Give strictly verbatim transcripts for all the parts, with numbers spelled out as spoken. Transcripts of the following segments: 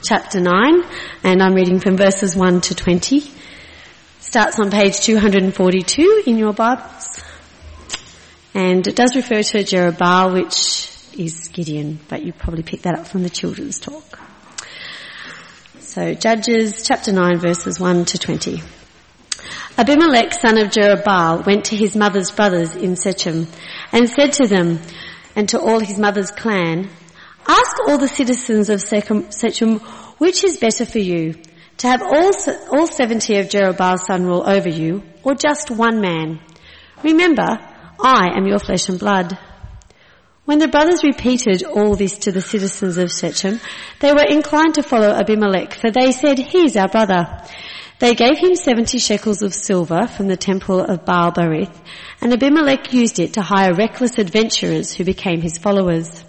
chapter nine, and I'm reading from verses one to twenty. Starts on page two hundred forty-two in your Bibles. And it does refer to Jerubbaal, which is Gideon, but you probably picked that up from the children's talk. So Judges chapter nine, verses one to twenty. Abimelech, son of Jerubbaal, went to his mother's brothers in Shechem and said to them and to all his mother's clan, "Ask all the citizens of Shechem which is better for you, to have all all seventy of Jerubbaal's son rule over you, or just one man. Remember, I am your flesh and blood." When the brothers repeated all this to the citizens of Shechem, they were inclined to follow Abimelech, for they said, "He is our brother." They gave him seventy shekels of silver from the temple of Baal Berith, and Abimelech used it to hire reckless adventurers who became his followers.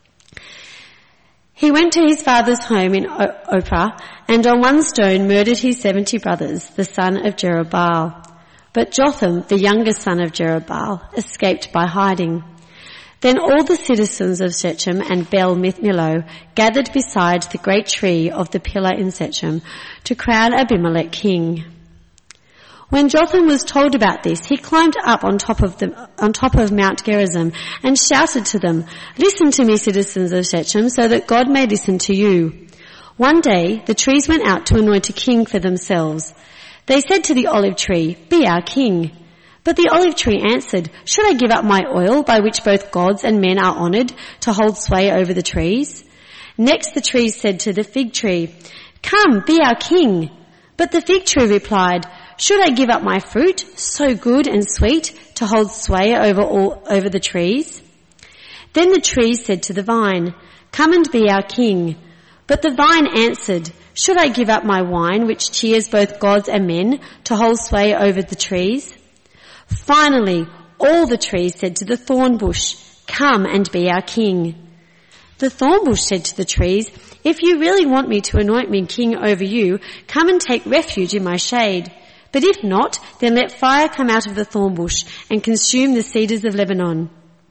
He went to his father's home in Ophrah, and on one stone murdered his seventy brothers, the son of Jerubbaal. But Jotham, the youngest son of Jerubbaal, escaped by hiding. Then all the citizens of Shechem and Bel Millo gathered beside the great tree of the pillar in Shechem to crown Abimelech king. When Jotham was told about this, he climbed up on top of the, on top of Mount Gerizim and shouted to them, "Listen to me, citizens of Shechem, so that God may listen to you." One day, the trees went out to anoint a king for themselves. They said to the olive tree, "Be our king." But the olive tree answered, "Should I give up my oil, by which both gods and men are honoured, to hold sway over the trees?" Next the trees said to the fig tree, "Come, be our king." But the fig tree replied, "Should I give up my fruit, so good and sweet, to hold sway over all, over the trees?" Then the trees said to the vine, "Come and be our king." But the vine answered, "Should I give up my wine, which cheers both gods and men, to hold sway over the trees?" Finally, all the trees said to the thorn bush, "Come and be our king." The thorn bush said to the trees, "If you really want me to anoint me king over you, come and take refuge in my shade. But if not, then let fire come out of the thorn bush and consume the cedars of Lebanon."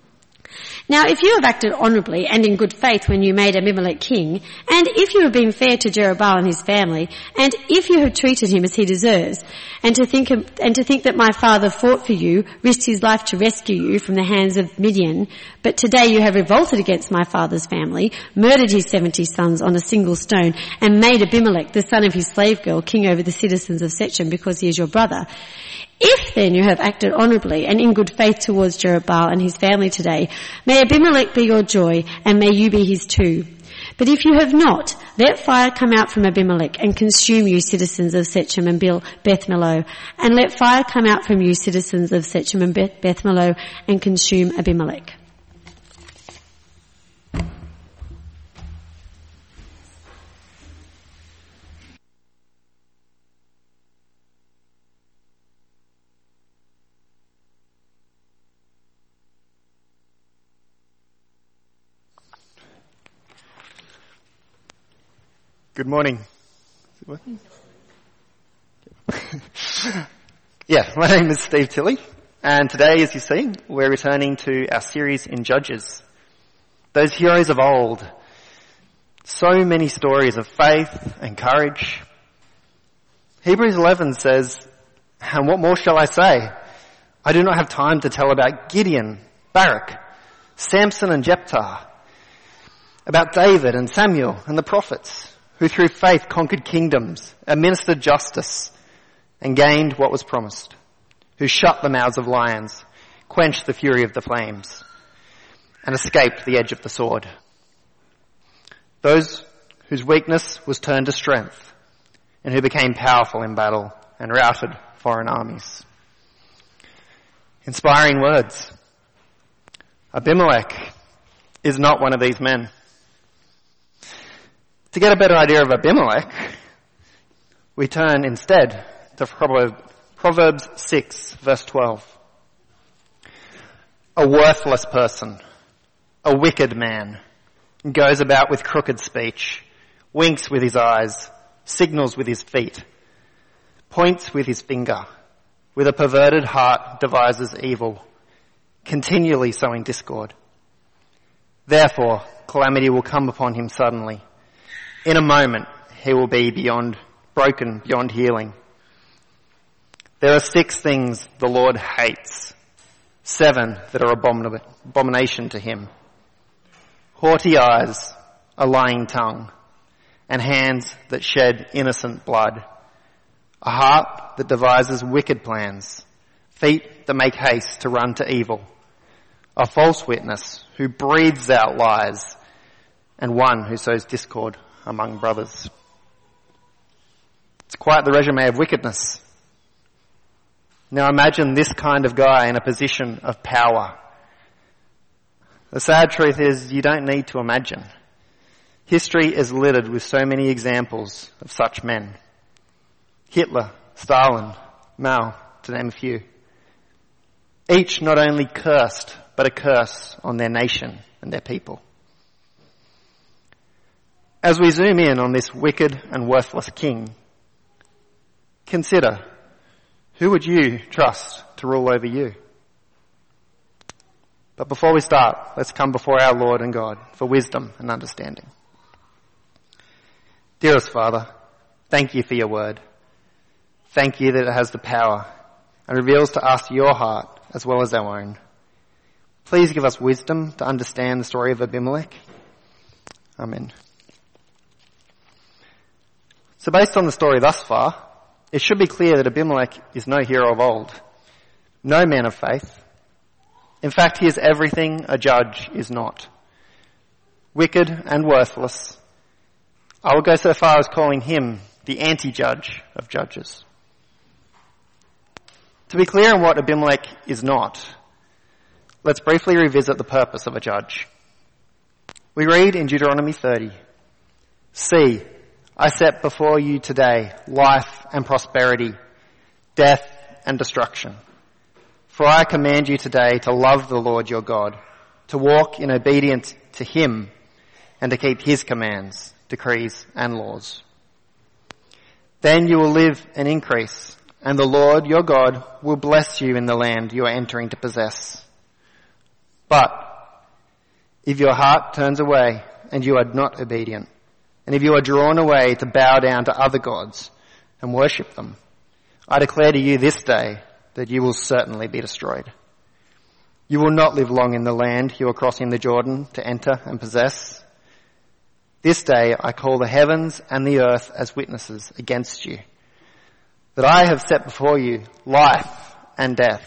Now, if you have acted honourably and in good faith when you made Abimelech king, and if you have been fair to Jerubbaal and his family, and if you have treated him as he deserves, and to think of, and to think that my father fought for you, risked his life to rescue you from the hands of Midian, but today you have revolted against my father's family, murdered his seventy sons on a single stone, and made Abimelech, the son of his slave girl, king over the citizens of Shechem because he is your brother. If then you have acted honourably and in good faith towards Jerubbaal and his family today, may Abimelech be your joy, and may you be his too. But if you have not, let fire come out from Abimelech and consume you, citizens of Shechem and Beth Millo, and let fire come out from you, citizens of Shechem and Beth Millo, and consume Abimelech. Good morning. Is it working? Yeah, my name is Steve Tilley, and today, as you see, we're returning to our series in Judges. Those heroes of old. So many stories of faith and courage. Hebrews eleven says, "And what more shall I say? I do not have time to tell about Gideon, Barak, Samson and Jephthah, about David and Samuel and the prophets, who through faith conquered kingdoms, administered justice, and gained what was promised, who shut the mouths of lions, quenched the fury of the flames, and escaped the edge of the sword. Those whose weakness was turned to strength, and who became powerful in battle and routed foreign armies." Inspiring words. Abimelech is not one of these men. To get a better idea of Abimelech, we turn instead to Proverbs six, verse twelve. "A worthless person, a wicked man, goes about with crooked speech, winks with his eyes, signals with his feet, points with his finger, with a perverted heart devises evil, continually sowing discord. Therefore, calamity will come upon him suddenly. In a moment, he will be beyond, broken beyond healing. There are six things the Lord hates, seven that are abomin- abomination to him. Haughty eyes, a lying tongue, and hands that shed innocent blood, a heart that devises wicked plans, feet that make haste to run to evil, a false witness who breathes out lies, and one who sows discord among brothers. It's quite the resume of wickedness. Now imagine this kind of guy in a position of power. The sad truth is you don't need to imagine. History is littered with so many examples of such men. Hitler, Stalin, Mao, to name a few. Each not only cursed, but a curse on their nation and their people. As we zoom in on this wicked and worthless king, consider, who would you trust to rule over you? But before we start, let's come before our Lord and God for wisdom and understanding. Dearest Father, thank you for your word. Thank you that it has the power and reveals to us your heart as well as our own. Please give us wisdom to understand the story of Abimelech. Amen. So based on the story thus far, it should be clear that Abimelech is no hero of old, no man of faith. In fact, he is everything a judge is not. Wicked and worthless. I will go so far as calling him the anti-judge of judges. To be clear on what Abimelech is not, let's briefly revisit the purpose of a judge. We read in Deuteronomy thirty, "See, I set before you today life and prosperity, death and destruction. For I command you today to love the Lord your God, to walk in obedience to him, and to keep his commands, decrees and laws. Then you will live and increase, and the Lord your God will bless you in the land you are entering to possess. But if your heart turns away and you are not obedient, and if you are drawn away to bow down to other gods and worship them, I declare to you this day that you will certainly be destroyed. You will not live long in the land you are crossing the Jordan to enter and possess. This day I call the heavens and the earth as witnesses against you, that I have set before you life and death,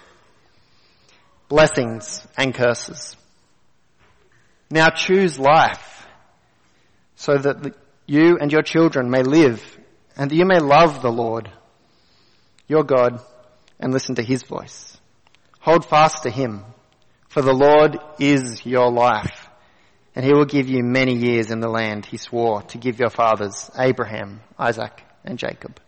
blessings and curses. Now choose life, so that you and your children may live, and that you may love the Lord, your God, and listen to his voice. Hold fast to him, for the Lord is your life, and he will give you many years in the land he swore to give your fathers, Abraham, Isaac, and Jacob."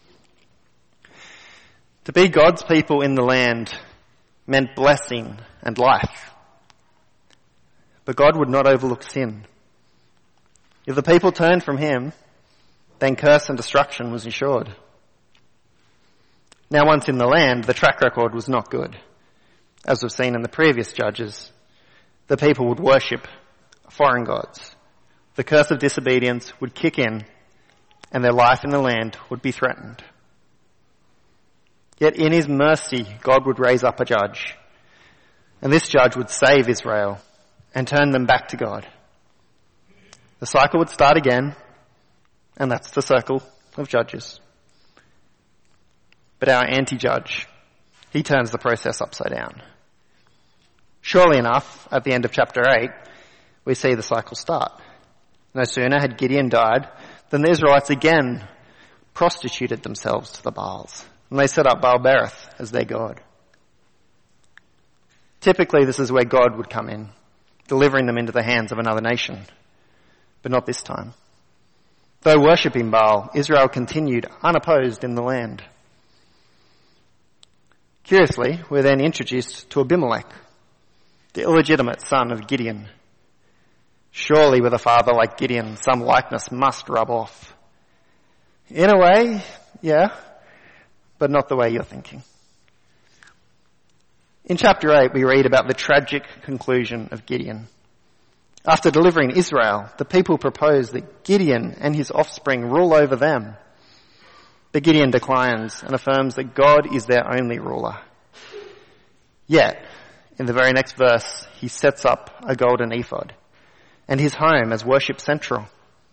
To be God's people in the land meant blessing and life. But God would not overlook sin. If the people turned from him, then curse and destruction was assured. Now once in the land, the track record was not good. As we've seen in the previous judges, the people would worship foreign gods. The curse of disobedience would kick in, and their life in the land would be threatened. Yet in his mercy, God would raise up a judge, and this judge would save Israel and turn them back to God. The cycle would start again, and that's the circle of judges. But our anti-judge, he turns the process upside down. Surely enough, at the end of chapter eight, we see the cycle start. No sooner had Gideon died than the Israelites again prostituted themselves to the Baals, and they set up Baal-berith as their god. Typically, this is where God would come in, delivering them into the hands of another nation. But not this time. Though worshipping Baal, Israel continued unopposed in the land. Curiously, we're then introduced to Abimelech, the illegitimate son of Gideon. Surely with a father like Gideon, some likeness must rub off. In a way, yeah, but not the way you're thinking. In chapter eight, we read about the tragic conclusion of Gideon. After delivering Israel, the people proposed that Gideon and his offspring rule over them. But Gideon declines and affirms that God is their only ruler. Yet, in the very next verse, he sets up a golden ephod and his home as worship central.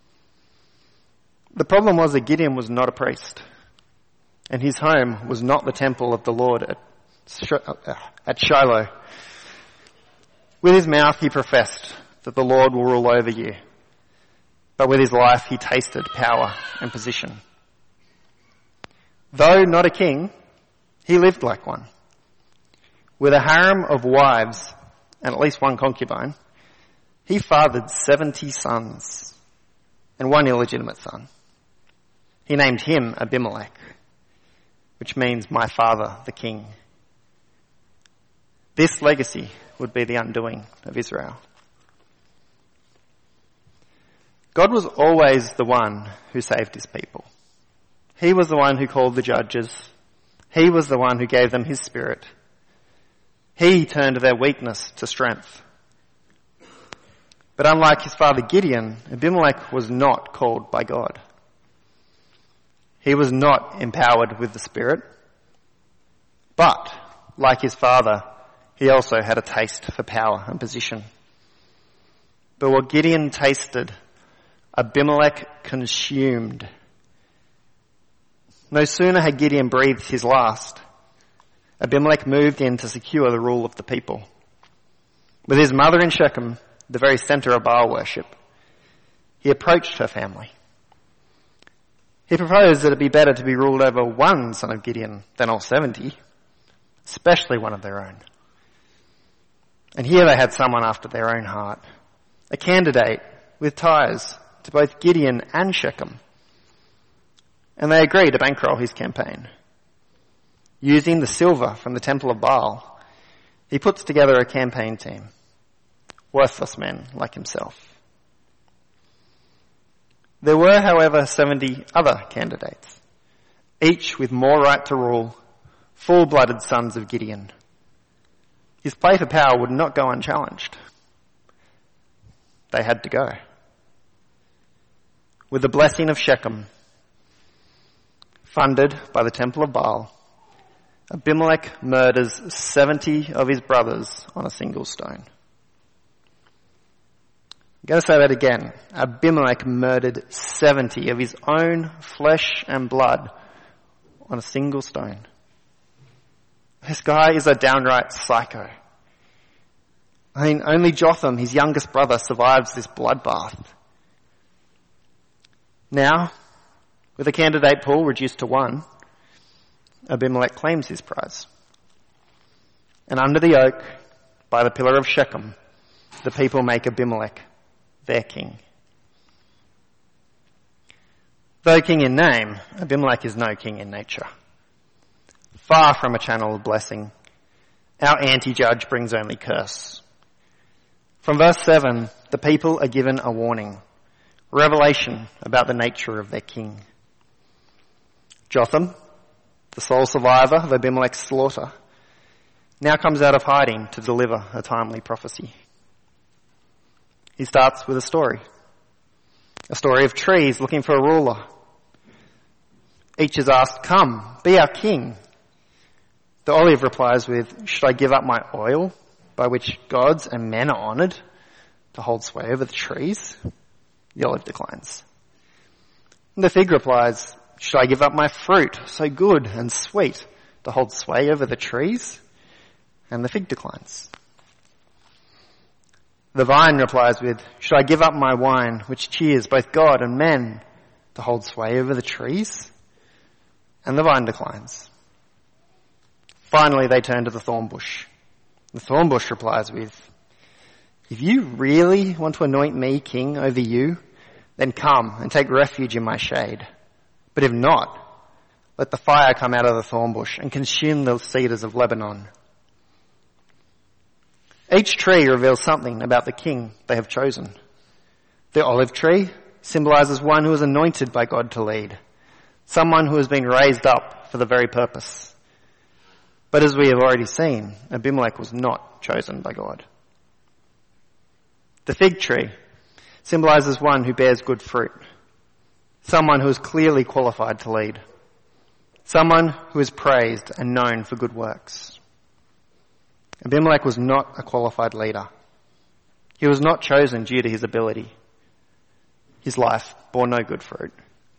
The problem was that Gideon was not a priest, and his home was not the temple of the Lord at, at Shiloh. With his mouth he professed that the Lord will rule over you, but with his life he tasted power and position. Though not a king, he lived like one. With a harem of wives and at least one concubine, he fathered seventy sons and one illegitimate son. He named him Abimelech, which means my father, the king. This legacy would be the undoing of Israel. God was always the one who saved his people. He was the one who called the judges. He was the one who gave them his spirit. He turned their weakness to strength. But unlike his father Gideon, Abimelech was not called by God. He was not empowered with the Spirit. But, like his father, he also had a taste for power and position. But what Gideon tasted, Abimelech consumed. No sooner had Gideon breathed his last, Abimelech moved in to secure the rule of the people. With his mother in Shechem, the very centre of Baal worship, he approached her family. He proposed that it be better to be ruled over one son of Gideon than all seventy, especially one of their own. And here they had someone after their own heart, a candidate with ties to both Gideon and Shechem. And they agreed to bankroll his campaign. Using the silver from the temple of Baal, he puts together a campaign team, worthless men like himself. There were, however, seventy other candidates, each with more right to rule, full-blooded sons of Gideon. His play for power would not go unchallenged. They had to go. With the blessing of Shechem, funded by the temple of Baal, Abimelech murders seventy of his brothers on a single stone. I'm going to say that again. Abimelech murdered seventy of his own flesh and blood on a single stone. This guy is a downright psycho. I mean, only Jotham, his youngest brother, survives this bloodbath. Now, with the candidate pool reduced to one, Abimelech claims his prize. And under the oak, by the pillar of Shechem, the people make Abimelech their king. Though king in name, Abimelech is no king in nature. Far from a channel of blessing, our anti-judge brings only curse. From verse seven, the people are given a warning, revelation about the nature of their king. Jotham, the sole survivor of Abimelech's slaughter, now comes out of hiding to deliver a timely prophecy. He starts with a story. A story of trees looking for a ruler. Each is asked, "Come, be our king." The olive replies with, "Should I give up my oil, by which gods and men are honoured, to hold sway over the trees?" The olive declines. And the fig replies, "Should I give up my fruit, so good and sweet, to hold sway over the trees?" And the fig declines. The vine replies with, "Should I give up my wine, which cheers both God and men, to hold sway over the trees?" And the vine declines. Finally, they turn to the thorn bush. The thorn bush replies with, "If you really want to anoint me king over you, then come and take refuge in my shade. But if not, let the fire come out of the thorn bush and consume the cedars of Lebanon." Each tree reveals something about the king they have chosen. The olive tree symbolizes one who is anointed by God to lead, someone who has been raised up for the very purpose. But as we have already seen, Abimelech was not chosen by God. The fig tree symbolises one who bears good fruit, someone who is clearly qualified to lead, someone who is praised and known for good works. Abimelech was not a qualified leader. He was not chosen due to his ability. His life bore no good fruit.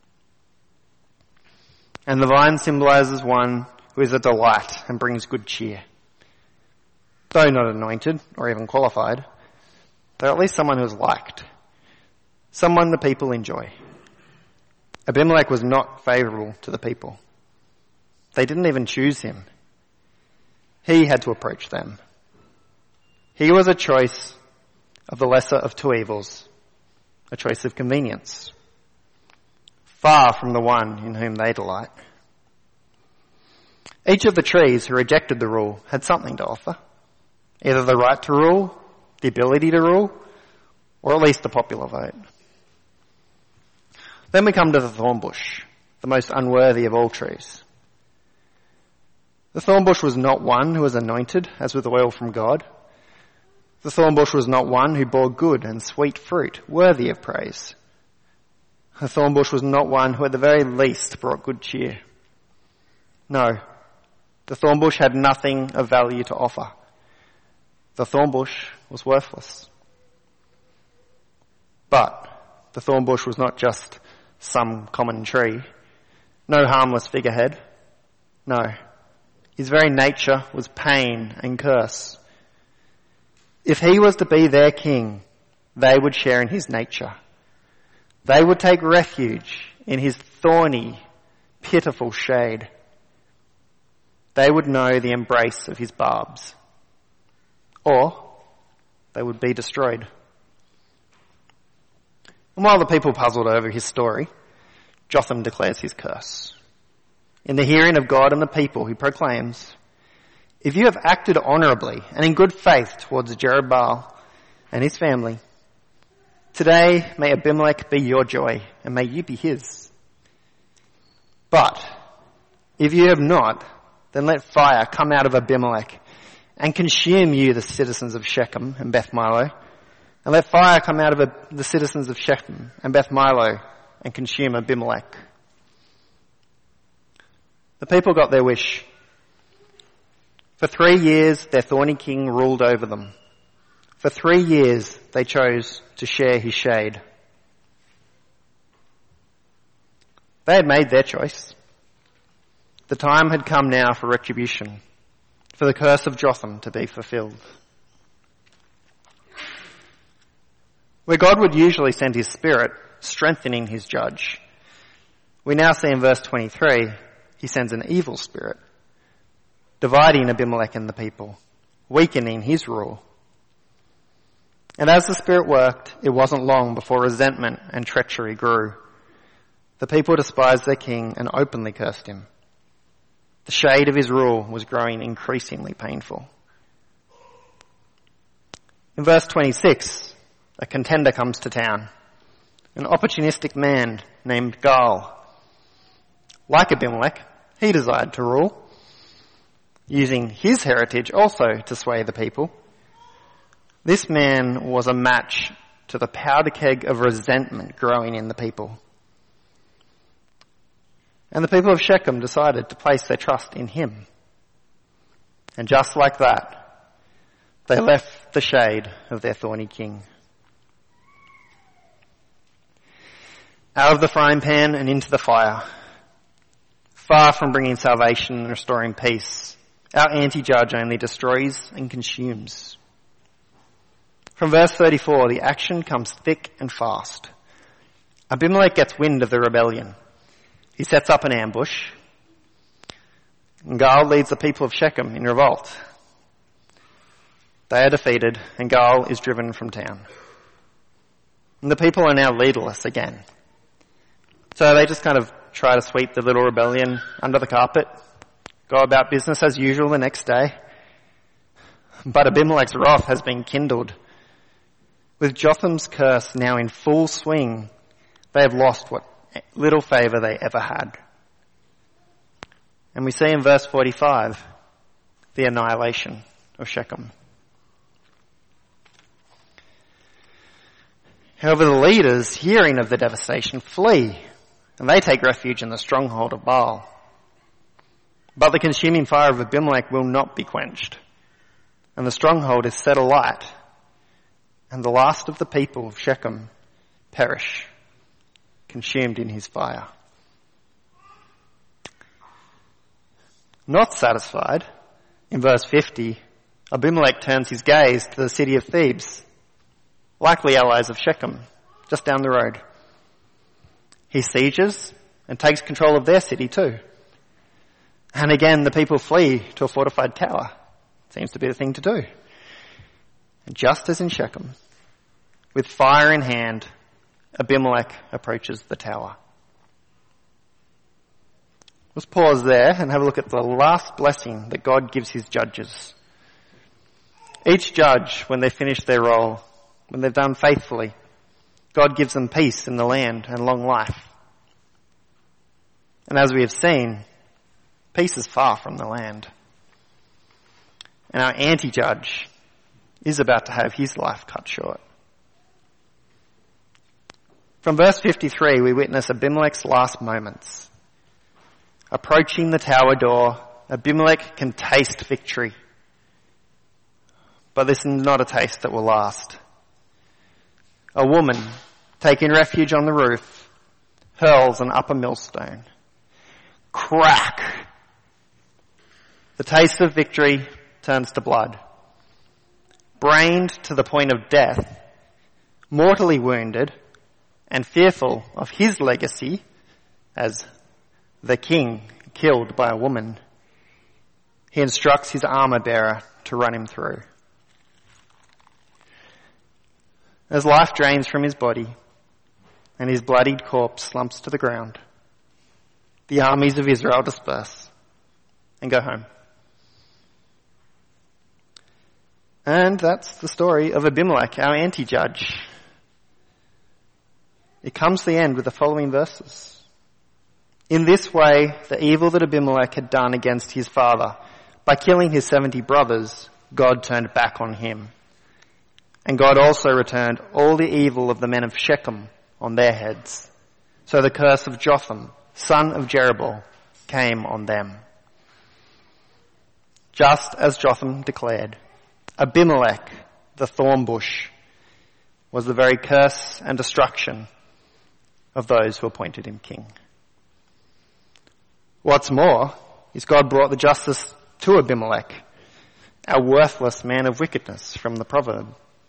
And the vine symbolises one who is a delight and brings good cheer. Though not anointed or even qualified, they're at least someone who is liked, someone the people enjoy. Abimelech was not favourable to the people. They didn't even choose him. He had to approach them. He was a choice of the lesser of two evils, a choice of convenience, far from the one in whom they delight. Each of the trees who rejected the rule had something to offer, either the right to rule, the ability to rule, or at least the popular vote. Then we come to the thorn bush, the most unworthy of all trees. The thorn bush was not one who was anointed as with oil from God. The thorn bush was not one who bore good and sweet fruit, worthy of praise. The thorn bush was not one who at the very least brought good cheer. No, the thorn bush had nothing of value to offer. The thorn bush was worthless. But the thorn bush was not just some common tree, no harmless figurehead. No, his very nature was pain and curse. If he was to be their king, they would share in his nature. They would take refuge in his thorny, pitiful shade. They would know the embrace of his barbs. Or they would be destroyed. And while the people puzzled over his story, Jotham declares his curse. In the hearing of God and the people, he proclaims, "If you have acted honourably and in good faith towards Jerubbaal and his family, today may Abimelech be your joy and may you be his. But if you have not, then let fire come out of Abimelech and consume you, the citizens of Shechem and Beth Milo, and let fire come out of the citizens of Shechem and Beth Milo and consume Abimelech." The people got their wish. For three years, their thorny king ruled over them. For three years, they chose to share his shade. They had made their choice. The time had come now for retribution, for the curse of Jotham to be fulfilled. Where God would usually send his spirit, strengthening his judge, we now see in verse twenty-three, he sends an evil spirit, dividing Abimelech and the people, weakening his rule. And as the spirit worked, it wasn't long before resentment and treachery grew. The people despised their king and openly cursed him. The shade of his rule was growing increasingly painful. In verse twenty-six, a contender comes to town, an opportunistic man named Gaal. Like Abimelech, he desired to rule, using his heritage also to sway the people. This man was a match to the powder keg of resentment growing in the people. And the people of Shechem decided to place their trust in him. And just like that, they left the shade of their thorny king. Out of the frying pan and into the fire. Far from bringing salvation and restoring peace, our anti-judge only destroys and consumes. From verse thirty-four, the action comes thick and fast. Abimelech gets wind of the rebellion. He sets up an ambush. And Gaal leads the people of Shechem in revolt. They are defeated and Gaal is driven from town. And the people are now leaderless again. So they just kind of try to sweep the little rebellion under the carpet, go about business as usual the next day. But Abimelech's wrath has been kindled. With Jotham's curse now in full swing, they have lost what little favour they ever had. And we see in verse forty-five the annihilation of Shechem. However, the leaders, hearing of the devastation, flee, and they take refuge in the stronghold of Baal. But the consuming fire of Abimelech will not be quenched, and the stronghold is set alight, and the last of the people of Shechem perish, consumed in his fire. Not satisfied, in verse fifty, Abimelech turns his gaze to the city of Thebes, likely allies of Shechem, just down the road. He sieges and takes control of their city too. And again, the people flee to a fortified tower. Seems to be the thing to do. And just as in Shechem, with fire in hand, Abimelech approaches the tower. Let's pause there and have a look at the last blessing that God gives his judges. Each judge, when they finish their role, when they've done faithfully, God gives them peace in the land and long life. And as we have seen, peace is far from the land. And our anti-judge is about to have his life cut short. From verse fifty-three, we witness Abimelech's last moments. Approaching the tower door, Abimelech can taste victory. But this is not a taste that will last. A woman, taking refuge on the roof, hurls an upper millstone. Crack! The taste of victory turns to blood. Brained to the point of death, mortally wounded, and fearful of his legacy as the king killed by a woman, he instructs his armor bearer to run him through. As life drains from his body and his bloodied corpse slumps to the ground, the armies of Israel disperse and go home. And that's the story of Abimelech, our anti-judge. It comes to the end with the following verses. In this way, the evil that Abimelech had done against his father, by killing his seventy brothers, God turned back on him. And God also returned all the evil of the men of Shechem on their heads. So the curse of Jotham, son of Jerubbaal, came on them. Just as Jotham declared, Abimelech, the thorn bush, was the very curse and destruction of those who appointed him king. What's more is God brought the justice to Abimelech, a worthless man of wickedness, from the proverb.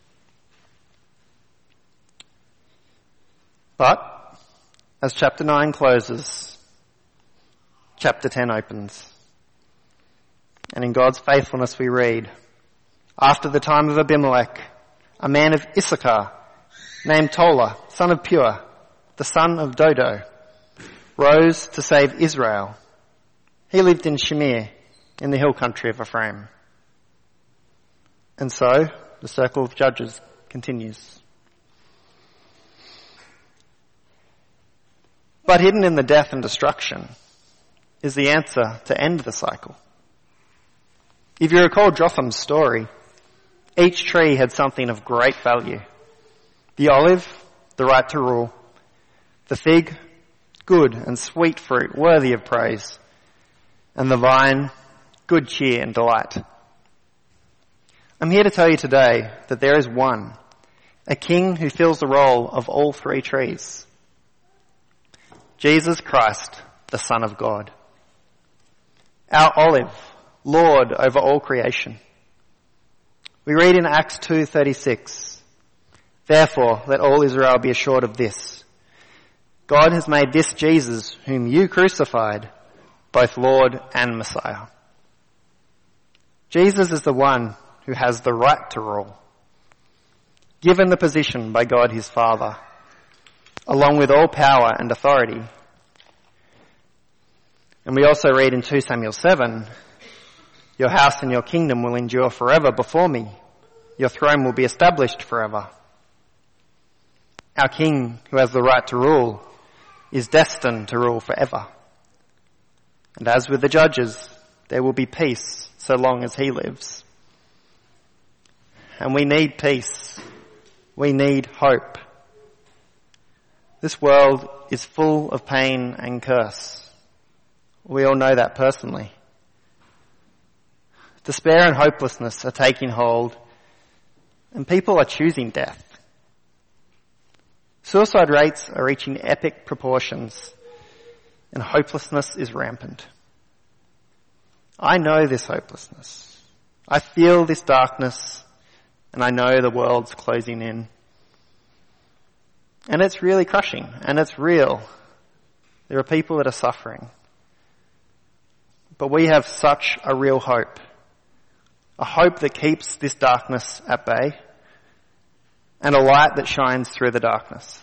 But as chapter nine closes, chapter ten opens. And in God's faithfulness we read, after the time of Abimelech, a man of Issachar named Tola, son of Pur, the son of Dodo, rose to save Israel. He lived in Shamir, in the hill country of Ephraim. And so, the circle of judges continues. But hidden in the death and destruction is the answer to end the cycle. If you recall Jotham's story, each tree had something of great value. The olive, the right to rule. The fig, good and sweet fruit, worthy of praise. And the vine, good cheer and delight. I'm here to tell you today that there is one, a king who fills the role of all three trees. Jesus Christ, the Son of God. Our olive, Lord over all creation. We read in Acts two thirty-six, therefore let all Israel be assured of this. God has made this Jesus, whom you crucified, both Lord and Messiah. Jesus is the one who has the right to rule, given the position by God his Father, along with all power and authority. And we also read in two Samuel seven, your house and your kingdom will endure forever before me. Your throne will be established forever. Our king, who has the right to rule, is destined to rule forever. And as with the judges, there will be peace so long as he lives. And we need peace. We need hope. This world is full of pain and curse. We all know that personally. Despair and hopelessness are taking hold, and people are choosing death. Suicide rates are reaching epic proportions, and hopelessness is rampant. I know this hopelessness. I feel this darkness, and I know the world's closing in. And it's really crushing, and it's real. There are people that are suffering. But we have such a real hope. A hope that keeps this darkness at bay, and a light that shines through the darkness.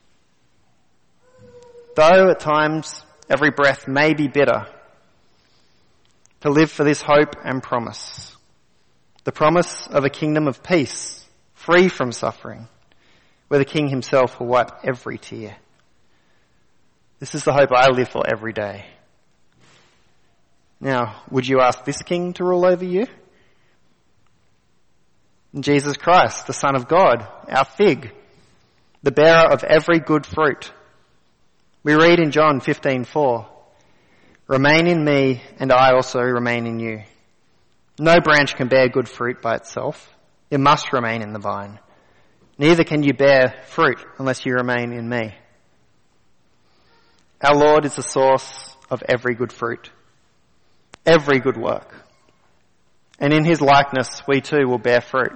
Though at times every breath may be bitter, to live for this hope and promise. The promise of a kingdom of peace, free from suffering, where the King himself will wipe every tear. This is the hope I live for every day. Now, would you ask this King to rule over you? Jesus Christ, the Son of God, our fig, the bearer of every good fruit. We read in John fifteen four, "Remain in me, and I also remain in you. No branch can bear good fruit by itself. It must remain in the vine. Neither can you bear fruit unless you remain in me." Our Lord is the source of every good fruit, every good work. And in his likeness, we too will bear fruit.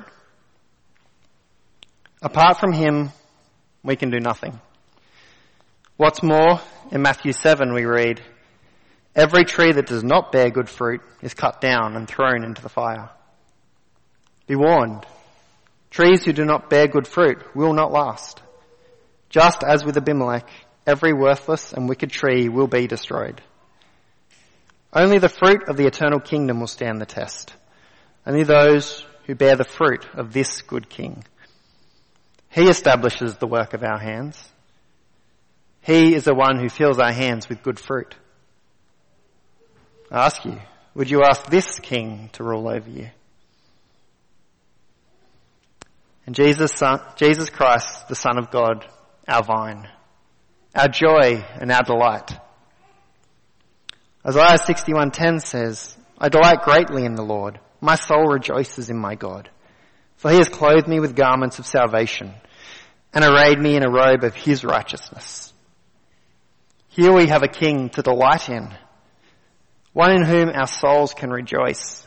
Apart from him, we can do nothing. What's more, in Matthew seven we read, "Every tree that does not bear good fruit is cut down and thrown into the fire." Be warned, trees who do not bear good fruit will not last. Just as with Abimelech, every worthless and wicked tree will be destroyed. Only the fruit of the eternal kingdom will stand the test. Only those who bear the fruit of this good King. He establishes the work of our hands. He is the one who fills our hands with good fruit. I ask you, would you ask this King to rule over you? And Jesus, son, Jesus Christ, the Son of God, our vine, our joy and our delight. Isaiah sixty-one ten says, "I delight greatly in the Lord. My soul rejoices in my God. For he has clothed me with garments of salvation and arrayed me in a robe of his righteousness." Here we have a King to delight in, one in whom our souls can rejoice.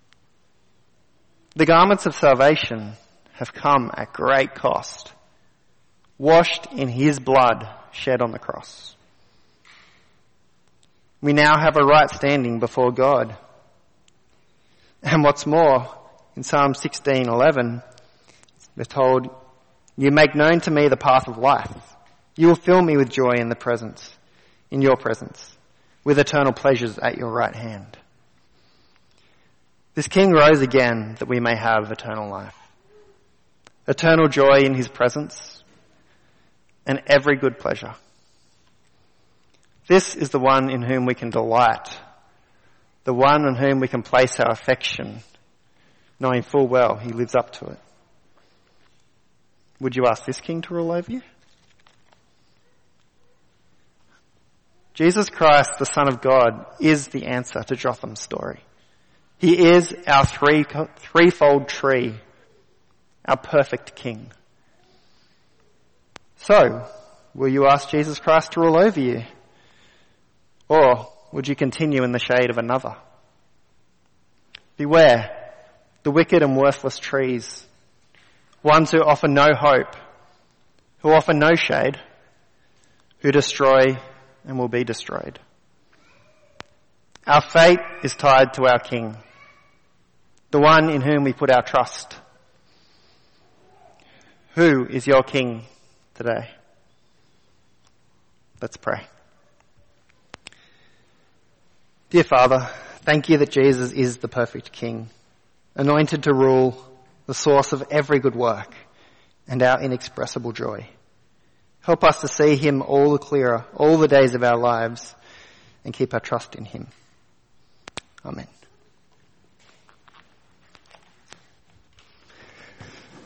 The garments of salvation have come at great cost, washed in his blood shed on the cross. We now have a right standing before God. And what's more, in Psalm sixteen eleven, we're told, "You make known to me the path of life. You will fill me with joy in the presence, in your presence, with eternal pleasures at your right hand." This King rose again that we may have eternal life, eternal joy in his presence, and every good pleasure. This is the one in whom we can delight, the one on whom we can place our affection, knowing full well he lives up to it. Would you ask this King to rule over you? Jesus Christ, the Son of God, is the answer to Jotham's story. He is our three, threefold tree, our perfect King. So, will you ask Jesus Christ to rule over you? Or would you continue in the shade of another? Beware the wicked and worthless trees, ones who offer no hope, who offer no shade, who destroy and will be destroyed. Our fate is tied to our King, the one in whom we put our trust. Who is your King today? Let's pray. Dear Father, thank you that Jesus is the perfect King, anointed to rule, the source of every good work and our inexpressible joy. Help us to see him all the clearer all the days of our lives and keep our trust in him. Amen.